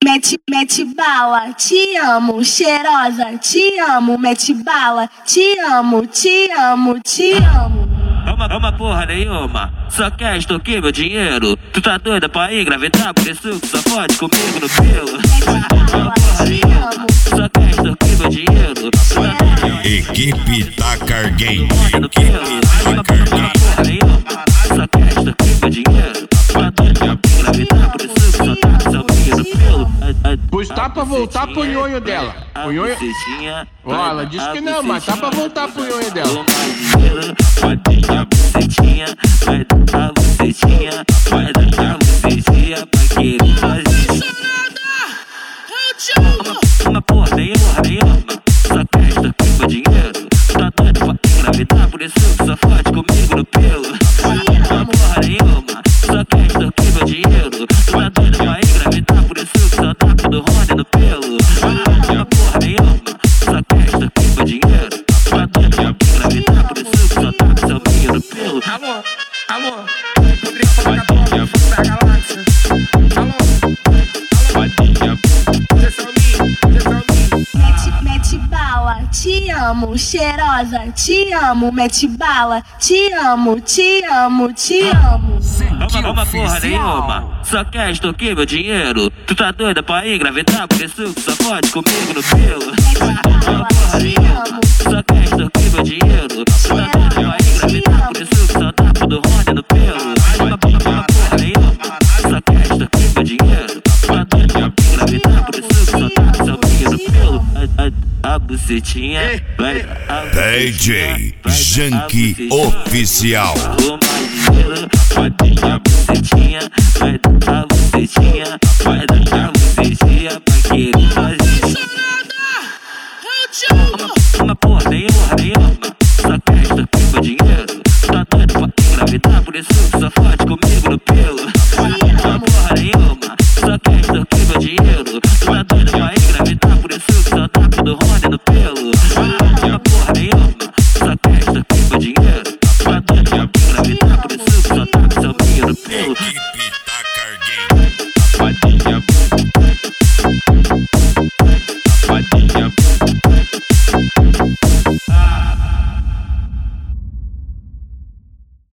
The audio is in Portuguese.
Mete bala, te amo, cheirosa, te amo, mete bala, te amo, te amo, te amo. Uma porra nenhuma, só quer extorquir meu dinheiro. Tu tá doida pra engravidar, por isso que só fode comigo no pelo. Uma porra nenhuma, só quer extorquir meu dinheiro. Equipe Dakar Game. Uma porra nenhuma, só quer extorquir meu dinheiro. Tu tá doida pra engravidar, por isso que só tá salvinho no pelo. Pois tá pra voltar pro nhonho dela. O nhonho... Ó, ela disse que não, mas tá pra voltar pro nhonho dela. Vai dar a bucetinha, vai dar a bucetinha, vai dar a bucetinha pra querer fazer. Uma porra nenhuma, só quer extorquir meu dinheiro. Tá doido pra engravidar, por isso que só fode comigo no pelo. Uma porra nenhuma, só quer extorquir meu dinheiro. Tá doido pra engravidar, por isso que só tá tudo roda no pelo. Uma porra nenhuma, só quer extorquir meu dinheiro. Tá doido pra engravidar, por isso que só tá com seu pinho no pelo. Alô, poderia falar com a bola da galáxia? Mete bala, te amo, cheirosa, te amo, mete bala, te amo, te amo, te amo. Uma porra nenhuma, só quer extorquir meu dinheiro. Tu tá doida pra engravidar, por isso que só fode comigo no pelo. Uma porra nenhuma, só quer extorquir meu dinheiro. Tu tá doida pra engravidar, por isso que só tá tudo roda no pelo. Uma porra nenhuma, só quer extorquir meu dinheiro. Tu tá doida pra engravidar, por isso que só tá com seu pinho no pelo. A bucetinha vai dar a DJ Janky Oficial. Vai dar a bucetinha, vai dar a bucetinha, vai dar a bucetinha.